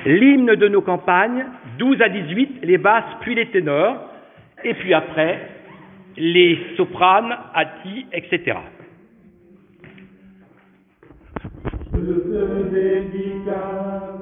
l'hymne de nos campagnes, 12 à 18, les basses puis les ténors, et puis après, les sopranes, alti, etc. Je te dédicace